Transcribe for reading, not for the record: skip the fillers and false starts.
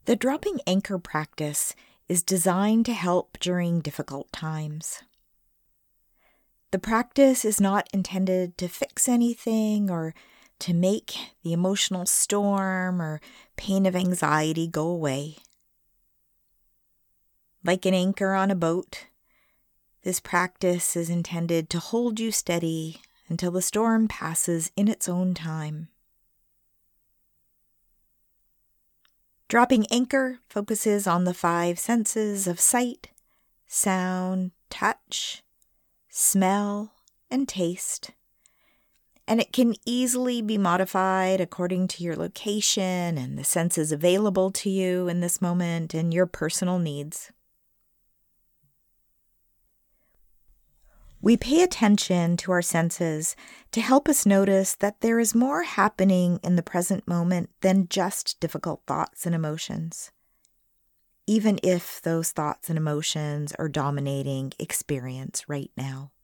The dropping anchor practice is designed to help during difficult times. The practice is not intended to fix anything or to make the emotional storm or pain of anxiety go away. Like an anchor on a boat, this practice is intended to hold you steady until the storm passes in its own time. Dropping anchor focuses on the 5 senses of sight, sound, touch, smell, and taste, and it can easily be modified according to your location and the senses available to you in this moment and your personal needs. We pay attention to our senses to help us notice that there is more happening in the present moment than just difficult thoughts and emotions, even if those thoughts and emotions are dominating experience right now.